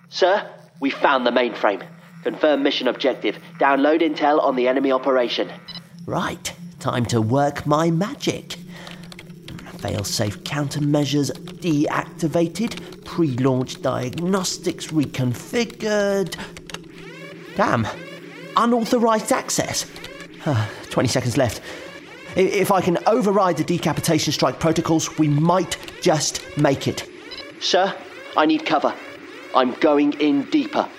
Sir, we found the mainframe. Confirm mission objective. Download intel on the enemy operation. Right, time to work my magic. Failsafe countermeasures deactivated. Pre-launch diagnostics reconfigured. Damn, unauthorized access. 20 seconds left. If I can override the decapitation strike protocols, we might just make it. Sir, I need cover. I'm going in deeper.